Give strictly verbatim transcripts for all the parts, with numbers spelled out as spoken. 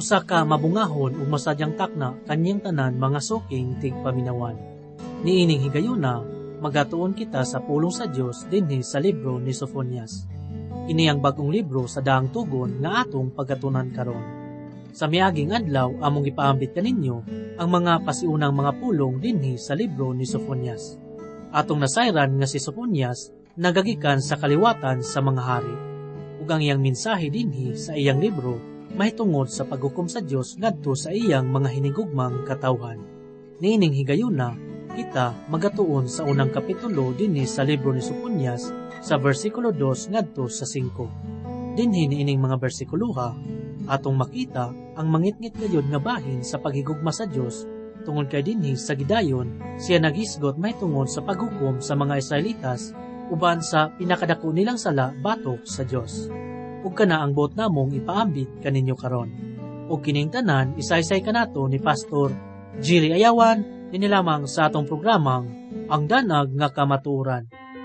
usa ka mabungahon ug masadyang takna kanyang tanan mga suking tigpaminawan. Niining higayuna, magatuon kita sa pulong sa Dios dinhi sa libro ni Sofonias. Ini ang bagong libro sa daang tugon nga atong pagatunan karon. Sa miaging adlaw among ipaambit kaninyo ang mga pasiunang mga pulong dinhi sa libro ni Sofonias. Atong nasayran nga si Sofonias nagagikan sa kaliwatan sa mga hari. Ug ang iyang mensahe dinhi sa iyang libro mahitungod sa paghukom sa Dios ngadto sa iyang mga hinigugmang katawhan. Niining higayuna, kita magatuon sa unang kapitulo dinhi sa libro ni Sofonias sa bersikulo two ngadto sa five. Dinhi niining mga bersikuluha atong makita ang mangitngit gayud nga bahin sa paghigugma sa Dios tungod kay dinhi sa gidayon siya naghisgot mahitungod sa paghukom sa mga Israelitas uban sa pinakadako nilang sala batok sa Dios. Ug kana ang buot namong ipaambit kaninyo karon. Ug kining tanan isaysay kanato ni Pastor Jiri Ayawan dinhi lamang sa atong programang Ang Danag nga Kamatuoran.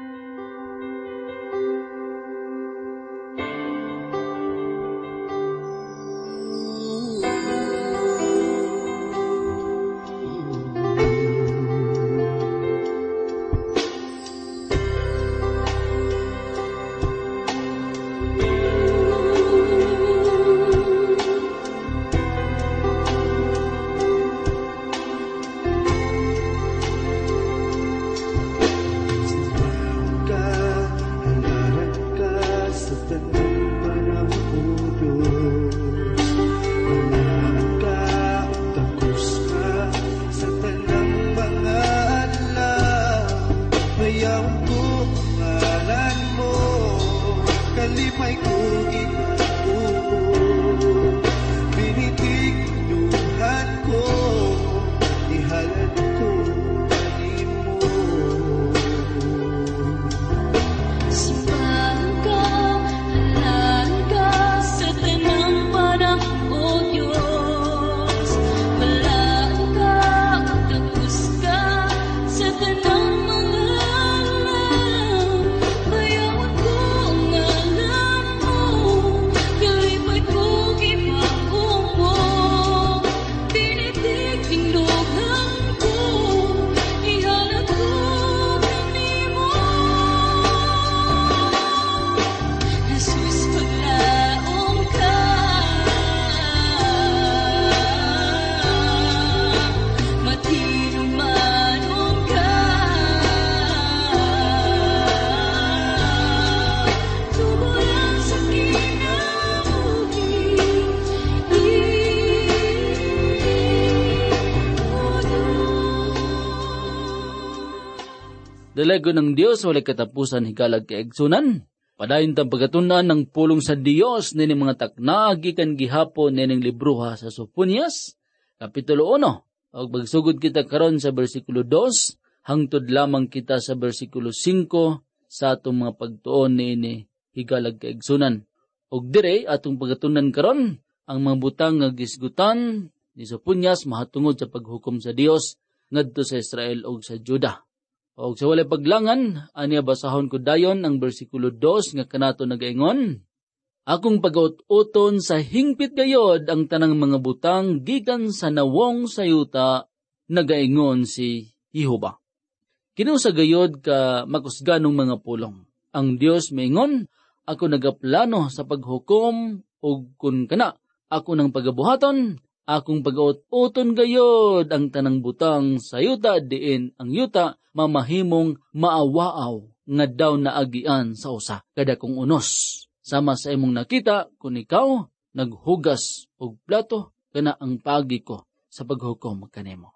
Dalago ng Dios wala katapusan higalag kaigsunan. Padayon tang pagatunan ng pulong sa Dios nini mga takna gikan gihapon nining libruha sa Sofonias kapitulo one. Og magsugod kita karon sa bersikulo two hangtod lamang kita sa bersikulo five sa atong mga pagtuon niini higalag kaigsunan. Og dire atong pagatunan karon ang mga butang nga gisgutan ni Sofonias mahatungod sa paghukom sa Dios ngadto sa Israel ug sa Juda. O sa walay paglangan, aniya basahon ko dayon ang bersikulo two nga kanato nagaingon, akong pag-uton sa hingpit gayod ang tanang mga butang gikan sa nawong sayuta nagaingon si Jehova. Kinusa gayod ka makusganong mga pulong. Ang Dios maingon, ako nagaplano sa paghukom ug kun kana ako nang pagabuhaton, akong pag-uton gayod ang tanang butang sa yuta diin ang yuta mamahimong maawaaw nga daw naagian sa usa kada kong unos. Sama sa imong nakita kung ikaw naghugas og plato kana ang pagi ko sa paghukom kanimo.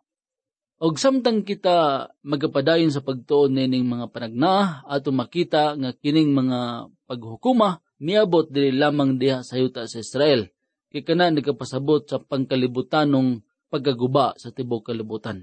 Og samtang kita magapadayon sa pagtuon nining mga panagna ato makita nga kining mga paghukuma miabot dili lamang diha sa yuta sa Israel. Kaya kana nagapasabot sa pangkalibutanong pagkaguba sa tibok kalibutan.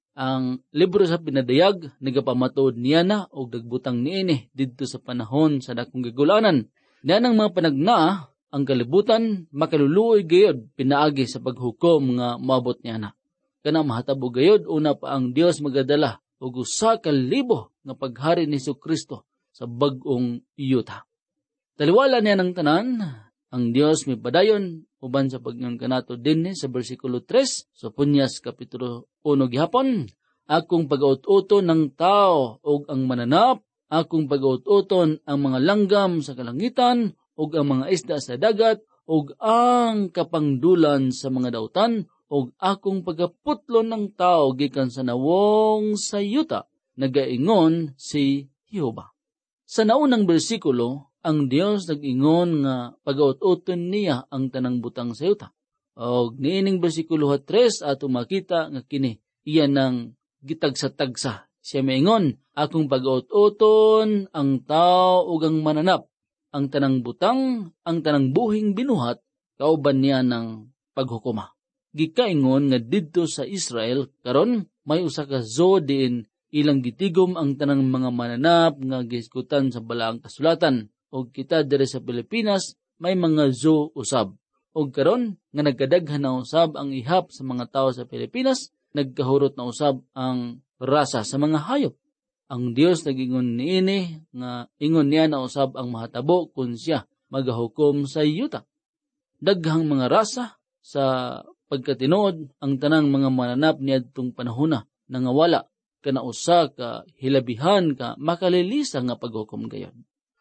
Ang libro sa pinadayag, nagapamatuod niya na o dagbutang niini dito sa panahon sa dakong gagulanan. Niyan ang mga panagna, ang kalibutan, makaluluoy gayod, pinaagi sa paghukom nga maabot niya na. Kana mahatabo gayod, una pa ang Dios magadala o usa ka libo nga paghari ni Jesu Kristo sa bagong iyuta. Taliwala niya ng tanan, Ang Dios may padayon uban sa pagingon kanato dinhi sa bersikulo tres sa Punyas kapitulo one gihapon. Akong pag-ut-uton ng tao ug ang mananap, akong pag-ut-uton ang mga langgam sa kalangitan ug ang mga isda sa dagat ug ang kapangdulan sa mga dautan ug akong pagaputlon ng tao gikan sa nawong sa yuta, nagaingon si Jehova. Sa naunang bersikulo, ang Dios nag-ingon nga pag-ut-uton niya ang tanang butang sa yuta. Og niining bersikulo tres ato makita nga kini iyan ng gitagsa-tagsa. Siya maingon, akong pag-ut-uton ang tao ug ang mananap, ang tanang butang, ang tanang buhing binuhat, kauban niya ng paghukuma. Gikaingon nga didto sa Israel karon may usa ka zoo diin ilang gitigom ang tanang mga mananap nga giskutan sa balaang kasulatan. Og kita diri sa Pilipinas may mga zoo usab. Og karon nga nagkadaghan na usab ang ihap sa mga tawo sa Pilipinas, nagkahurot na usab ang rasa sa mga hayop. Ang Dios nag-ingon niini nga ingon niya na usab ang mahatabo kun siya magahukom sa yuta. Daghang mga rasa sa pagkatinuod ang tanang mga mananap niadtong panahona nangawala kana usa ka hilabihan ka makalilisa nga paghukom gayon.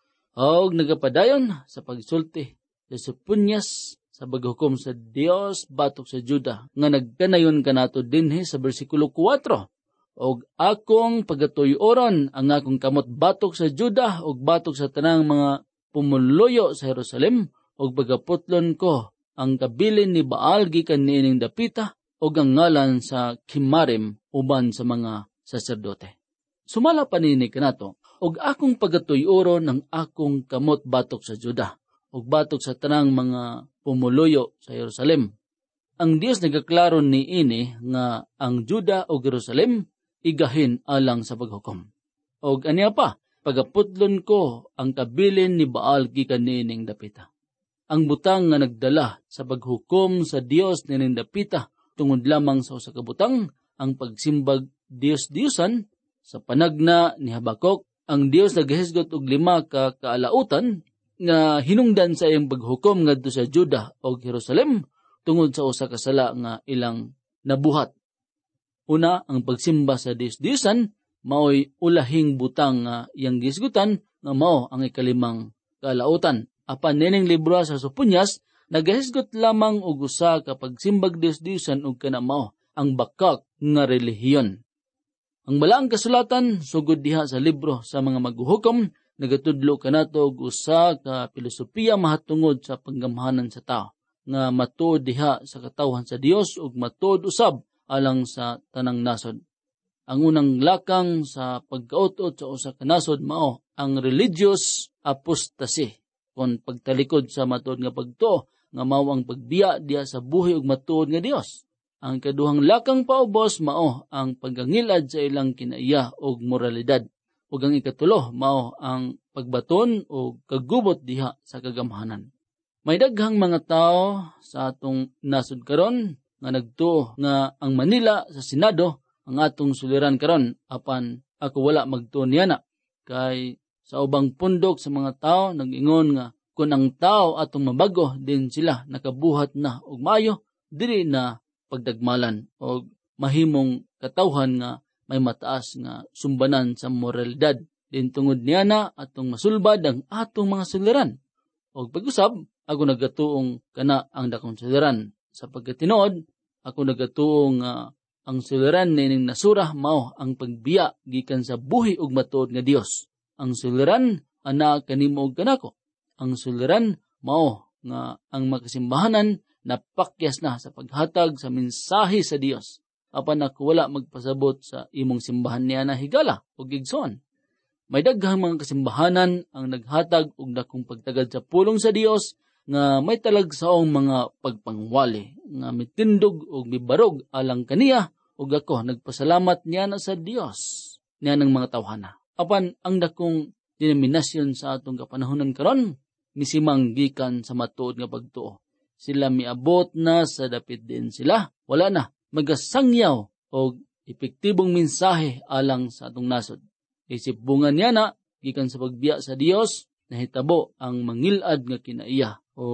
Og nagapadayon sa pagsulti sa Punyas sa paghukom sa Dios batok sa Juda nga nagkanayon kanato dinhi sa bersikulo four. Og akong pagatuyoron ang akong kamot batok sa Juda og batok sa tanang mga pumuluyo sa Jerusalem og pagaputlon ko ang kabilin ni Baal gikan niining dapita og ang ngalan sa Kimarim uban sa mga saserdote. Sumala pa nini kanato og akong pagatuyoron ang akong kamot batok sa Juda og batok sa tanang mga pumuluyo sa Jerusalem. Ang Dios nagaklaro niini nga ang Juda o Jerusalem igahin alang sa paghukom. Og aniya pa, pagaputlon ko ang kabilin ni Baal gikan niining dapita. Ang butang nga nagdala sa paghukom sa Dios niining dapita tungod lamang sa usa ka butang, ang pagsimbag Dios-Diosan sa panagna ni Habakuk. Ang Dios nagahisgot og lima ka kaalautan nga hinungdan sa iyang paghukom ngadto sa Juda o Jerusalem tungod sa usa ka sala nga ilang nabuhat. Una, ang pagsimba sa Dios-Diosan mao'y ulahing butang nga iyang gisgutan nga mao ang ikalimang kaalautan. Apan nining libro sa Punyas nagahisgot lamang og usa ka pagsimbag Dios-Diosan ug kana mao ang bakak nga relihiyon. Ang balaang kasulatan sugod diha sa libro sa mga maghuhukom nagatudlo kanato og usa ka pilosopiya mahatungod sa panggamhanan sa tao nga matuod diha sa katawhan sa Dios ug matuod usab alang sa tanang nasod. Ang unang lakang sa pagkautot sa usa ka nasod mao ang religious apostasy kon pagtalikod sa matuod nga pagtuo nga mao ang pagbiya diha sa buhi ug matuod nga Dios. Ang kaduhang lakang paubos mao ang paggangilad sa ilang kinaiya ug moralidad. Ug ang ikatulo mao ang pagbaton o kagubot diha sa kagamhanan. May daghang mga tao sa atong nasod karon nga nagtuo nga ang Manila sa Senado ang atong suliran karon, apan ako wala magtuo niana. Kay sa ubang pundok sa mga tao nag-ingon nga kung ang tao atong mabago din sila nakabuhat na og maayo dili na pagdagmalan o mahimong katawhan nga may mataas nga sumbanan sa moralidad. Din tungod niya na atong masulbad ang atong mga suliran. O pag-usab, ako nagatuong kana ang dakong suliran. Sa pagkatinood, ako nagatuong uh, ang suliran nining nasura mao ang pagbiya gikan sa buhi ug matuod nga Dios. Ang suliran ana kanimo ug kanako. Ang suliran mao nga ang makasimbahanan napakyas na sa paghatag sa mensahe sa Dios. Apan ako wala magpasabot sa imong simbahan niya na higala o gigsoon. May daghang mga kasimbahanan ang naghatag og dakong pagtagad sa pulong sa Dios nga may talagsaong mga pagpangwali nga mitindog og mibarog alang kaniya ug ako nagpasalamat niya na sa Dios niya ng mga tawhana. Apan ang dakong denominasyon sa atong kapanahonan karon misimang gikan sa matuod nga pagtuo. Sila miabot na sa dapit din sila. Wala na magasangyaw o epektibong mensahe alang sa atong nasod. Isip bungan niya na, gikan sa pagbiya sa Dios, nahitabo ang mangilad nga kinaiya o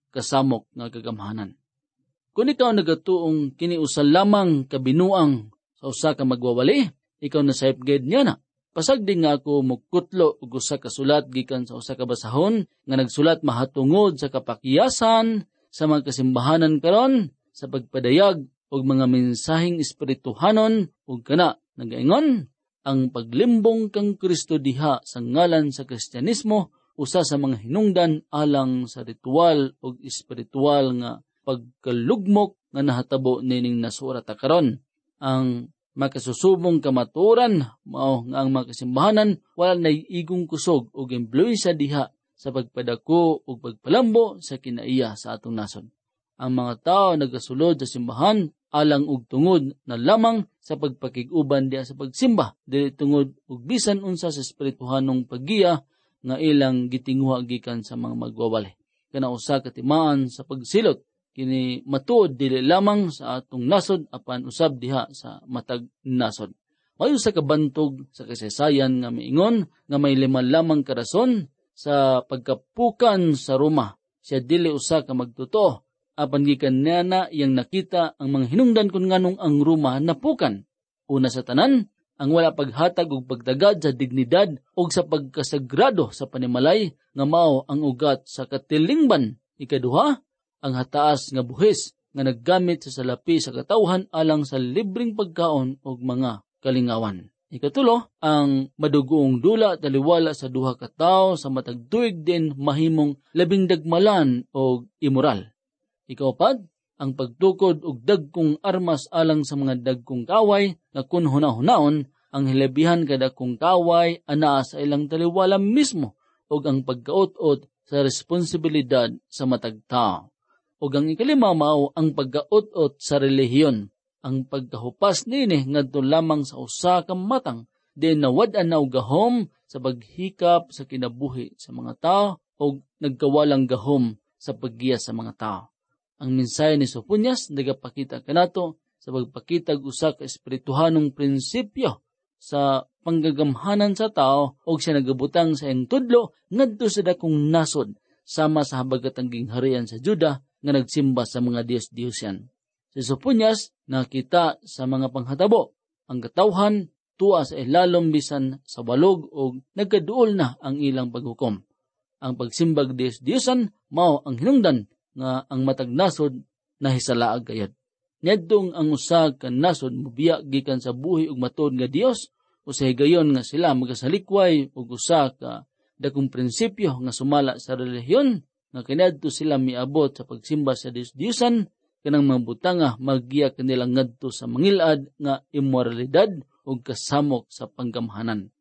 kasamok nga kagamhanan. Kung ikaw nagatuong kini usa lamang kabinuang sa usa ka magwawali, ikaw na safeguard niya na. Pasagdi nga ako mukutlo og usa ka sulat gikan sa usa ka basahon nga nagsulat mahatungod sa kapakiyasan sa mga kasimbahanan karon sa pagpadayag og mga mensaheng espirituhanon ug kana nagaingon ang paglimbong kang Kristo diha sa ngalan sa Kristyanismo usa sa mga hinungdan alang sa ritual ug espiritual nga pagkalugmok nga nahatabo nining nasurata karon. Ang makasusubong kamaturan mao nga ang mga kasimbahanan wala nay igong kusog ug impluwensya diha sa pagpadako ug pagpalambo sa kinaiya sa atong nasod. Ang mga tao nagasulod sa simbahan alang ug tungod na lamang sa pagpakig-uban diha sa pagsimba, dili tungod ug bisan unsa sa espirituhanong paggiya nga ilang gitinguha gikan sa mga magwawali. Kana usa ka timaan sa pagsilot kini matuod dili lamang sa atong nasod apan usab diha sa matag nasod. Mayo sa kabantog sa kasaysayan nga miingon nga may lima lamang ka rason sa pagkapukan sa Roma. Siya dili usa ka magtotoo apan gikan niya na iyang nakita ang mga hinungdan kun nganong ang Roma napukan. Una sa tanan, ang wala paghatag og pagtagad sa dignidad og sa pagkasagrado sa panimalay nga mao ang ugat sa katilingban. Ikaduha, ang hataas nga buhis nga naggamit sa salapi sa katawhan alang sa libreng pagkaon og mga kalingawan. Ikatulo, ang madugoong dula taliwala sa duha ka tawo sa matag tuig din mahimong labing dagmalan og immoral. Ikaapat, ang pagtukod og dagkong armas alang sa mga dagkong kaway na kun hunahunahon ang hilabihan kada kong kaway anaa sa ilang taliwala mismo og ang pagkaot-ot sa responsibilidad sa matag tawo. Og ang ikalima mao ang pagkaot-ot sa relihiyon, ang pagkahupas nini ngadto lamang sa usa ka matang din nawad-an na og gahom sa paghikap sa kinabuhi sa mga tawo og nagkawalang gahom sa paggiya sa mga tawo. Ang mensahe ni Soponias nagapakita kanato sa pagpakitag usa ka espirituhanong prinsipyo sa panggagamhanan sa tao og siya nagabutang sa iyang tudlo ngadto sa dakong nasod sama sa habagatang gingharian sa Juda nga nagsimba sa mga Diyos-Diyosyan. Si Soponias nakita sa mga panghatabo ang katawhan tuwa sa ilalom bisan sa balog og nagkaduol na ang ilang paghukom. Ang pagsimbag Diyos-Diyosan mao ang hinungdan nga ang matag nasod nahisalaag gayad. Niadtong ang usa ka nasod mobiya gikan sa buhi ug matuod nga Dios, usahay gayon nga sila magasalikway og usa ka dakong prinsipyo nga sumala sa relihiyon nga kaniadto sila miabot sa pagsimba sa Dios-Diyosan kanang mga butanga maggiya kanilang ngadto sa mangilad nga immoralidad ug kasamok sa panggamhanan.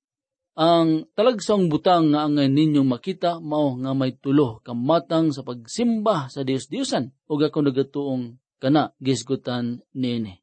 Ang talagsang butang nga angay ninyong makita mao nga may tulo ka matang sa pagsimba sa Dios-Diyosan ug ako nagatuong kana gisgutan nini.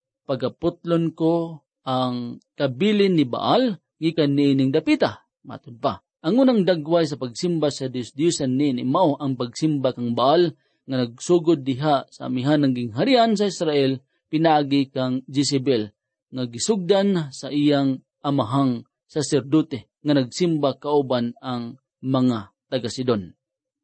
Pagaputlon ko ang kabilin ni Baal gikan niining dapita. Matud pa. Ang unang dagway sa pagsimba sa Dios-Diyosan nini mao ang pagsimba kang Baal nga nagsugod diha sa amihan ng gingharian sa Israel pinaagi kang Jezebel nga gisugdan sa iyang amahang saserdote nga nagsimba kauban ang mga taga-Sidon.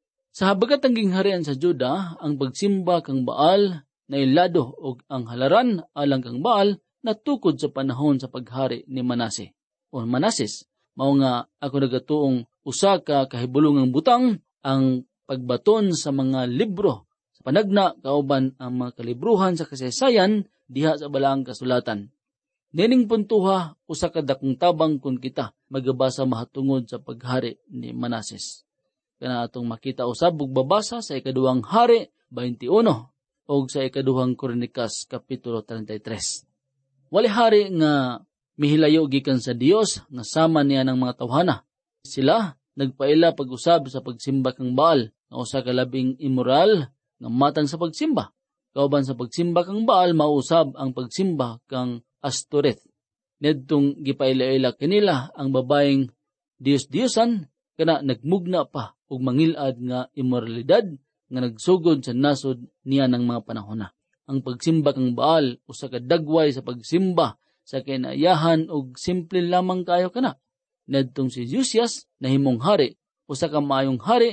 Sa habagatang gingharian sa Juda, ang pagsimba kang Baal na ilado og ang halaran alang kang Baal natukod sa panahon sa paghari ni Manase o Manases. Mao nga ako nagatuong usa ka kahibulungang butang ang pagbaton sa mga libro sa panagna kauban ang mga kalibruhan sa kasaysayan diha sa balaang kasulatan. Nining puntuha, usa ka dakong tabang kun kita magabasa mahatungod sa paghari ni Manases. Kana atong makita usab ug babasa sa ikaduhang hari twenty-one og sa ikaduhang Kronikas kapitulo thirty-three. Wali hari nga mihilayo gikan sa Dios nga sama niya ng mga tawhana. Sila nagpaila pag-usab sa pagsimba kang Baal nga usa ka labing immoral nga matang sa pagsimba. Kauban sa pagsimba kang Baal mausab ang pagsimba kang Astoreth. Nedtong gipaila-ila kanila ang babaeng Diyos-Diyosan kana nagmugna pa og mangilad nga immoralidad nga nagsugod sa nasod niya ng mga panahon na. Ang pagsimba kang Baal usa ka dagway sa pagsimba sa kinayahan og simple lamang kayo kana. Nedtong si Josias nahimong hari, usa ka maayong hari,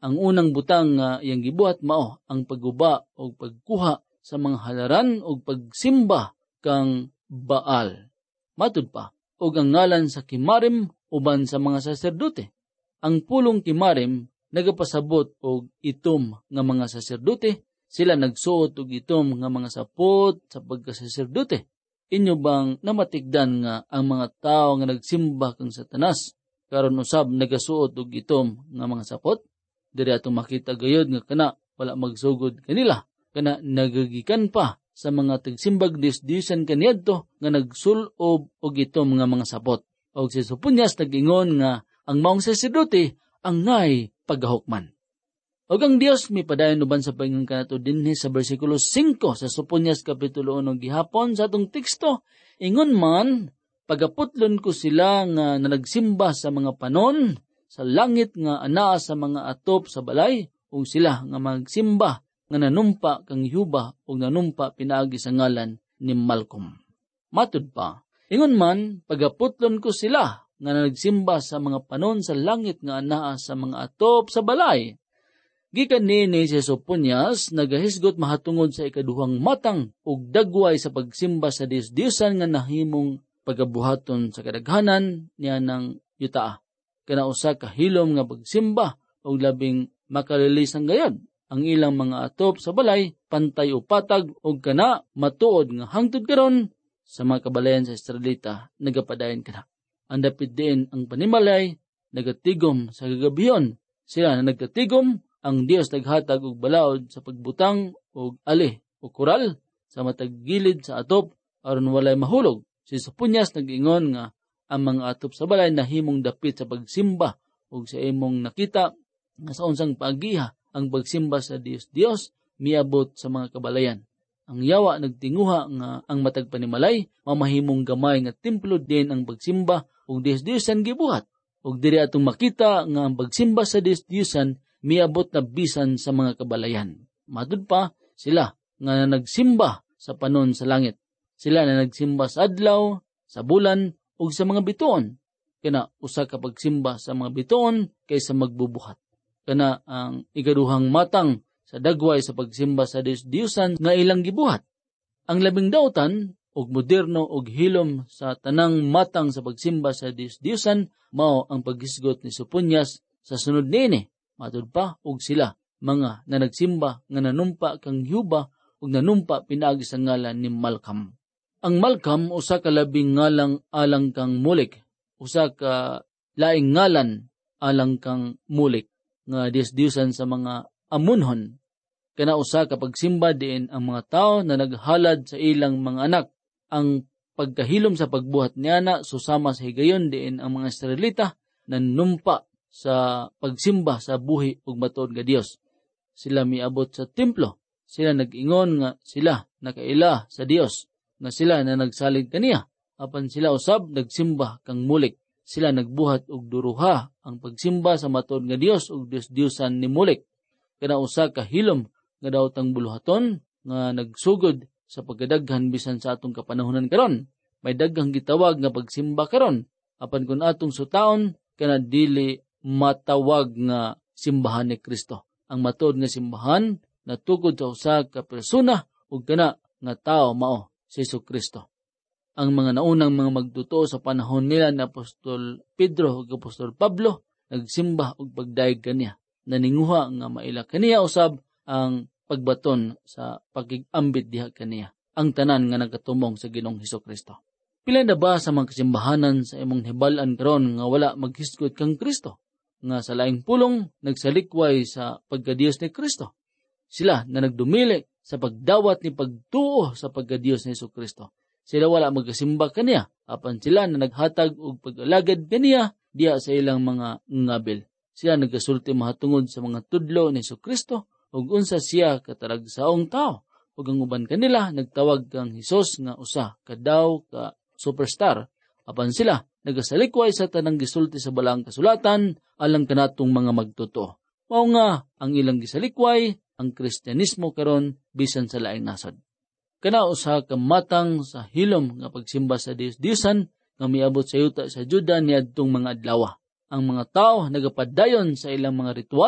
Ang unang butang nga iyang gibuhat mao ang pagguba o pagkuha sa mga halaran o pagsimba kang Baal. Matud pa, o ang ngalan sa kimarim uban sa mga saserdote. Ang pulong kimarim nagapasabot og itom nga mga saserdote, sila nagsuot og itom nga mga sapot sa pagkasaserdote. Inyo bang namatikdan nga ang mga tao nga nagsimba kang Satanas karon usab nagasuot og itom nga mga sapot? Diri atong makita gayud nga kana wala magsugod kanila, kana nagagikan pa sa mga tagsimbag Dios-Diosan kaniadto nga nagsulob og itom nga mga sapot. Og si Soponias nag-ingon nga ang maong saserdote ang ngay paghahukman. Og ang Dios may padayon uban sa paingon kanato dinhi sa bersikulo singko sa Soponias kapitulo one gihapon sa atong teksto. Ingon man, pagaputlon ko sila nga nanagsimba sa mga panon sa langit nga anaa sa mga atop sa balay, ug sila nga magsimba nga nanumpa kang Yuba ug nanumpa pinaagi sa ngalan ni Malcolm. Matud pa, ingon man, pagaputlon ko sila nga nagsimba sa mga panon sa langit nga anaa sa mga atop sa balay. Gikan ni si Soponias nagahisgot mahatungod sa ikaduhang matang ug dagway sa pagsimba sa Dios-Diosan nga nahimong pagabuhaton sa kadaghanan niya ng yutaa. Kana usa ka hilom nga pagsimba ug labing makalilisan gayud. Ang ilang mga atop sa balay pantay o patag ug kana matuod nga hangtod karon sa mga kabalayan sa Israelita nagapadayon kana. Ang dapit din ang panimalay nagatigom sa gagabiyon. Sila na nagkatigom, ang Dios naghatag og balaod sa pagbutang og ali o koral sa matag gilid sa atop aron walay mahulog. Si Soponias nag-ingon nga ang mga atop sa balay nahimong dapit sa pagsimba ug sa imong nakita nga sa unsang paagiha ang pagsimba sa Dios Dios miabot sa mga kabalayan. Ang yawa nagtinguha nga ang matag panimalay mamahimong gamay nga templo din ang pagsimba ug Dios Diosan gibuhat. Ug diri atong makita nga ang pagsimba sa Dios Diosan miabot na bisan sa mga kabalayan. Matud pa sila nga nagsimba sa panon sa langit. Sila na nagsimba sa adlaw, sa bulan ug sa mga bituon. Kana usa ka pagsimba sa mga bituon kaysa magbubuhat. Kana ang ikaduhang matang sa dagway sa pagsimba sa Dios-Diosan nga ilang gibuhat. Ang labing dautan og moderno og hilom sa tanang matang sa pagsimba sa Dios-Diosan mao ang paghisgot ni Soponias sa sunod niini. Matud pa og sila mga na nagsimba nga nanumpa kang Yuba ug nanumpa pinaagi sa ngalan ni Malcolm. Ang Malcolm usa ka labing ngalang alang kang Mulik, usa ka laing ngalan alang kang Mulik nga Dios-Diosan sa mga Amunhon. Kana usa ka pagsimba diin ang mga tao na naghalad sa ilang mga anak. Ang pagkahilom sa pagbuhat niana susama sa higayon diin ang mga Israelita nanumpa sa pagsimba sa buhi ug matuod nga Dios. Sila miabot sa templo. Sila nag-ingon nga sila nakaila sa Dios, nga sila na nagsalig kaniya. Apan sila usab nagsimba kang Mulik. Sila nagbuhat og duruha ang pagsimba sa matuod nga Dios ug Dios-Diosan ni Mulik. Kana usa ka hilom nga daotang buluhaton nga nagsugod sa pagkadaghan bisan sa atong kapanahonan karon. May daghang gitawag nga pagsimba karon. Apan kun atong sutaon kana dili matawag nga simbahan ni Kristo. Ang matuod nga simbahan natukod sa usa ka persona ug kana nga tao mao si Jesu-Kristo. Ang mga naunang mga magtotoo sa panahon nila ni Apostol Pedro ug Apostol Pablo nagsimba ug pagdaig kaniya. Naninguha nga maila kaniya usab ang pagbaton sa pagigambit diha kaniya. Ang tanan nga nagatumong sa Ginoong Hesus-Kristo. Pila na ba sa mga kasimbahanan sa imong hibal-an karon nga wala maghisgot kang Kristo? Nga sa laing pulong nagsalikway sa pagkadiyos ni Kristo. Sila na nagdumili sa pagdawat ni pagtuo sa pagkadiyos ni Jesu-Kristo. Sila wala magasimba kaniya, apan sila na naghatag og pag-alagad kaniya diha sa ilang mga ngabil. Sila nagasulti mahatungod sa mga tudlo ni Jesu-Kristo ug unsa siya kataragsaong tao. Ug ang uban kanila nagtawag kang Hesus nga usa ka daw ka superstar. Apan sila nagasalikway sa tanang gisulti sa balang kasulatan alang kanatong mga magtotoo. Mao nga ang ilang gisalikway ang Kristyanismo karon bisan sa laing nasod. Kana usa ka matang sa hilom nga pagsimba sa Dios-Diosan nga miabot sa yuta sa Juda niadtong mga adlaw. Ang mga tao nagapadayon sa ilang mga ritual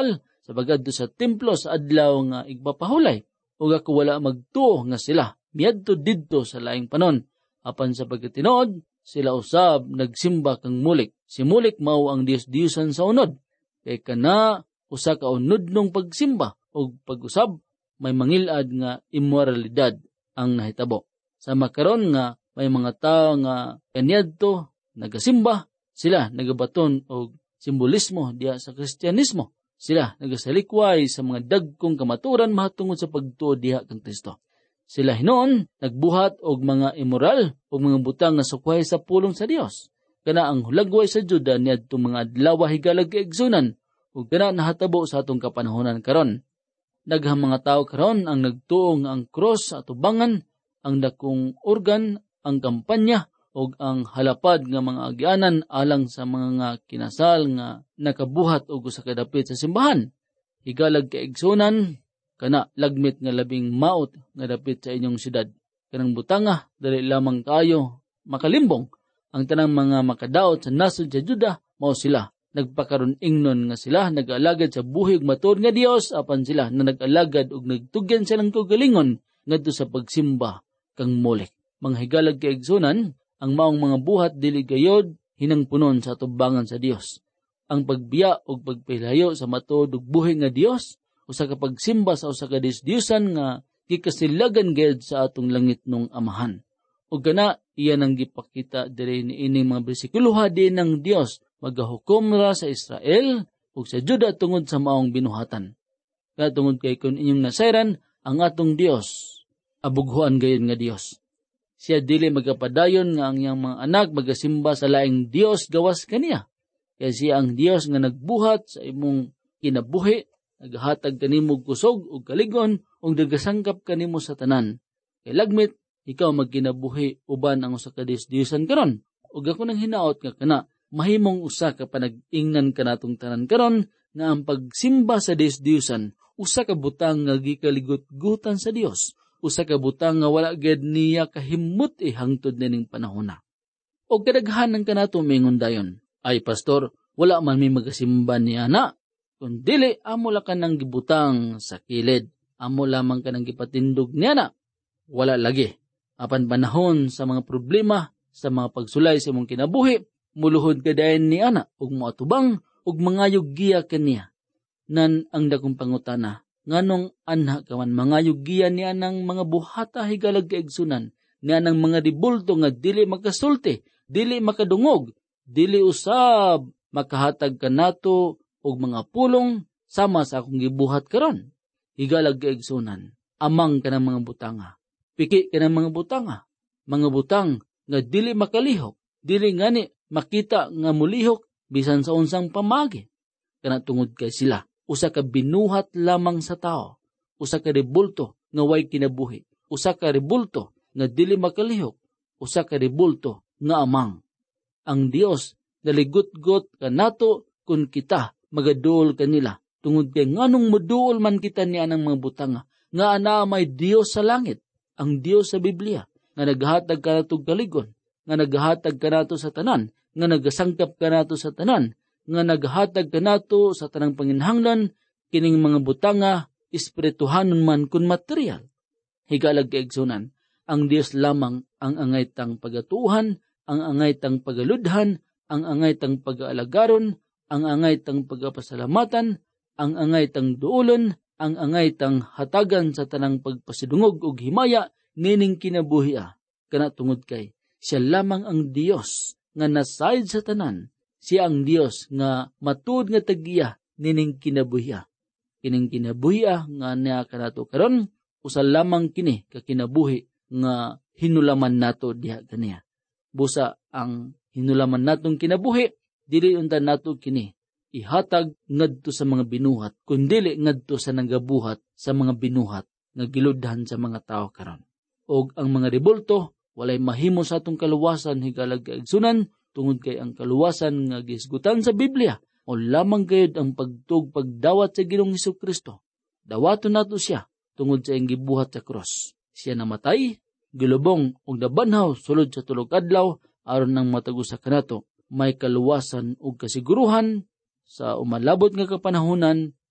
sa bagadto sa templo sa adlaw nga igpapahulay, ug ako wala magtuo nga sila miadto didto sa laing panon. Apan sa pagkatinuod, sila usab nagsimba kang mulik. Si mulik mao ang Dios-Diosan sa unod. Kay kana usa ka unodnong pagsimba ug pag-usab may mangilad nga immoralidad ang nahitabo. Sa makaron nga may mga tao nga kaniadto nagasimba, sila nagabaton og simbolismo diya sa Kristyanismo. Sila nagasalikway sa mga dagkong kamaturan mahatungod sa pagtuo diha kang Kristo. Sila hinuon nagbuhat og mga immoral og mga butang nga sukway sa pulong sa Dios. Kana ang hulagway sa Juda niadtong mga adlaw higalag kaigsunan ug kana nahatabo sa atong kapanahonan karon. Daghang mga tawo karon ang nagtuo nga ang cross sa atubangan, ang dakong organ, ang kampanya ug ang halapad nga mga agyanan alang sa mga nga kinasal nga nakabuhat og usa ka dapit sa simbahan. Higalag kaigsunan kana lagmit nga labing maot nga dapit sa inyong syudad. Kanang butanga dali lamang kayo makalimbong. Ang tanang mga makadaot sa nasod sa Juda mao sila. Nagpakaron ingnon nga sila nag-alagad sa buhig matud nga Dios apan sila na nag-alagad ug nagtugyan silang kaugalingon ngadto sa pagsimba kang Molek. Mga higalag kaigsunan, ang maong mga buhat dili gayod hinangpunon sa atubangan sa Dios. Ang pagbiya ug pagpilayo sa matud ug buhig nga Dios usa ka pagsimba sa usa ka Dios-Diosan nga gikasilagan gayud sa atong langit nung amahan. Ug kana iyan ang gipakita diri niining mga bersikulo din ng Dios magahukom ra sa Israel ug sa Juda tungod sa maong binuhatan. Kaya tungod kay kun inyong nasayran ang atong Dios, abughuan gayon nga Dios. Siya dili magapadayon nga ang iyang mga anak magasimba sa laing Dios gawas kaniya. Kaya siya ang Dios nga nagbuhat sa imong kinabuhi, nagahatag kanimo kusog ug kaligon ug nagasangkap kanimo sa tanan. Kay lagmit ikaw magkinabuhi uban ang usa ka Dios-Diosan karon. Ug ako nang hinaot nga kana mahimong usa ka panag-ingnan kanatong tanan karon nga ang pagsimba sa Dios-Diosan usa ka butang nga gikaligot-gutan sa Dios, usa ka butang nga wala gid niya kahimot eh hangtod nining panahona. O kadaghanan kanato mingon dayon, ay pastor, wala man mi magasimba niya na, kundili amo la ka nang gibutang sa kilid, amo lamang ka nang gipatindog niya na, wala lagi. Apan panahon sa mga problema, sa mga pagsulay sa imong kinabuhi, muluhod ka dayon ni ana, ug moatubang, ug mangayog giya kaniya. Nan ang dakong pangutana, nganong anha ka man mangayog giya niya ng mga buhata higalag kaigsunan, niya ng mga dibulto nga dili makasulti, dili makadungog, dili usab makahatag kanato og mga pulong sama sa akong gibuhat karon. Higalag kaigsunan, amang ka ng mga butanga. Piki ka ng mga butanga, mga butang nga dili makalihok, dili ngani makita nga mulihok bisan sa unsang pamagi. Kana tungod kay sila, usa ka binuhat lamang sa tao, usa ka rebulto nga way kinabuhi, usa ka rebulto nga dili makalihok, usa ka rebulto nga amang. Ang Dios naligut-gut kanato kun kita magaduol kanila, tungod kay nganong moduol man kita niya ng mga butanga, nga ana may Dios sa langit, ang Dios sa Biblia, nga naghatag kanato kaligon, nga naghatag kanato sa tanan, nga nagasangkap kanato sa tanan, nga naghatag kanato sa tanang panginhanglan, kining mga butanga, espirituhanon man kun material. Higalag kaigsunan, ang Dios lamang ang angay tang pagatuhan, ang angay tang pagaludhan, ang angay tang pag-aalagaron, ang angay tang pagapasalamatan, ang angay tang duulon, ang angay tang hatagan sa tanang pagpasidungog ug himaya nining kinabuhi. Kana tungod kay siya lamang ang Dios nga nasayod sa tanan, siya ang Dios nga matud nga tagiya nining kinabuhi. Kining kinabuhi nga niya kanato karon, usa lamang kini ka kinabuhi nga hinulaman nato diha kaniya. Busa ang hinulaman natong kinabuhi, dili unta nato kini ihatag ngadto sa mga binuhat, kundili ngadto sa nagabuhat sa mga binuhat nga giludhan sa mga tao karon. Og ang mga rebulto walay mahimo sa atong kaluwasan higalag kaigsunan, tungod kay ang kaluwasan nga gisgutan sa Biblia o lamang gayud ang pagtug pagdawat sa Ginoong Hesukristo. Dawaton nato siya tungod sa iyang gibuhat sa cross. Siya namatay, gilubong ug nabanhaw sulod sa tulog adlaw aron nang matagusa kanato may kaluwasan ug kasiguruhan sa umalabot nga kapanahunan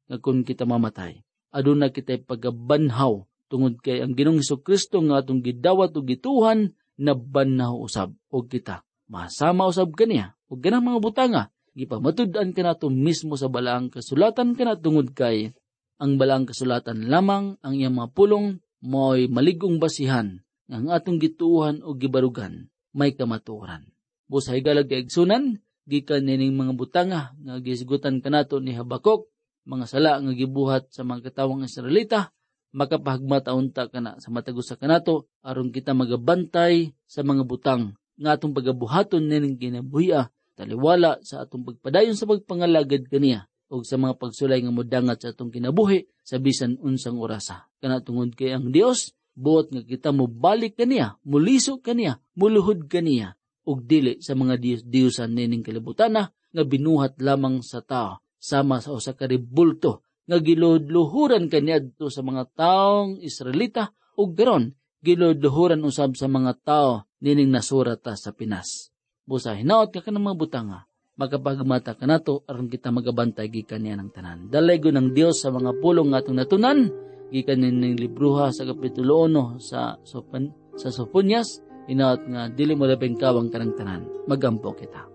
nga kung kita mamatay, aduna kita pagabanhaw tungod kay ang Ginoong Hesukristo nga atong gidawat ug gituhan na banhaw usab og kita. Masama usab kaniya ug ganang mga butanga gipamatud-an kanato mismo sa balaang kasulatan kana tungod kay ang balaang kasulatan lamang ang iyang mga pulong mo'y maligong basihan nga ang atong gituhan o gibarugan may kamatuoran. Busa higalag kaigsunan, gikan nining mga butanga nga gisgutan kanato ni Habakuk, mga sala nga gibuhat sa mga katawang Israelita, makapahagmata unta kana sa matagusa kanato aron kita magabantay sa mga butang nga atong pagabuhaton nining kinabuhi taliwala sa atong pagpadayon sa pagpangalagad kaniya o sa mga pagsulay nga modangat sa atong kinabuhi sa bisan unsang orasa. Kana tungod kay ang Dios buot nga kita mobalik kaniya, muliso kaniya, muluhod kaniya ug dili sa mga Diyos-Diyosan nining kalibutana nga binuhat lamang sa tao sama sa usa ka ribulto nga giludluhuran kaniadto sa mga taong Israelita ug garon giludluhuran usab sa mga tao nining nasurata sa Pinas. Busa hinaot ka kanang mga butanga, magkapagmata ka nato aron kita magabantay gikan niya ng tanan. Dalaygo ng Dios sa mga pulong nga atong natunan gikan nining libruha sa kapitulo one sa Sopan, sa Sofonias, hinaot nga dili mo labing kawang kanang tanan. Magampo kita.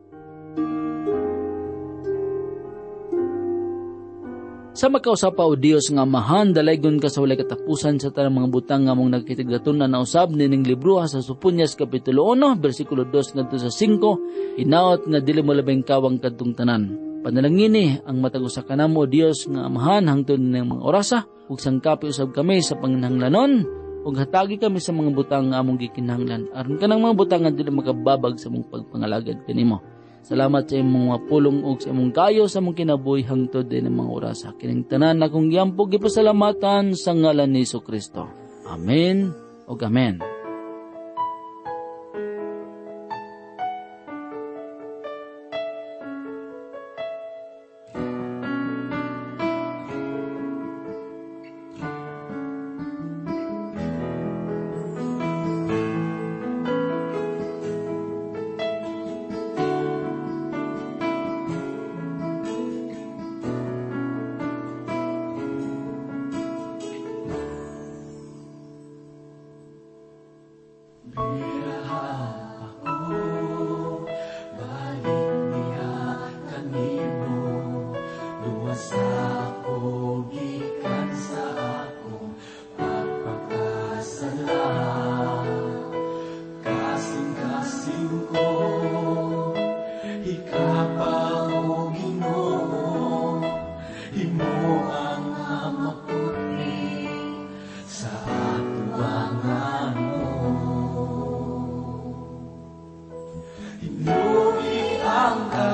Sa makausapa o Dios nga mahan, dalaygon ka sa walay katapusan sa tanang mga butang nga mong nagkitigatunan na usab nining libruha sa Sofonias kapitulo one, versikulo two ngadto sa five, hinaot nga dili mo labing kawang kadtong tanan. Panalangini ang matag usa kanamo o Dios nga amahan hangtod ning mga orasa ug sangkapi usab kami sa panginahanglanon ug hatagi kami sa mga butang nga among gikinahanglan aron kanang mga butang nga dili makababag sa among pagpangalagad kanimo. Salamat sa imong mga pulong ug sa imong kayo sa among kinabuhi hangtod din ang mga orasa. Kining tanan akong giampo gipasalamatan sa ngalan ni Jesucristo. Amen ug amen. Ang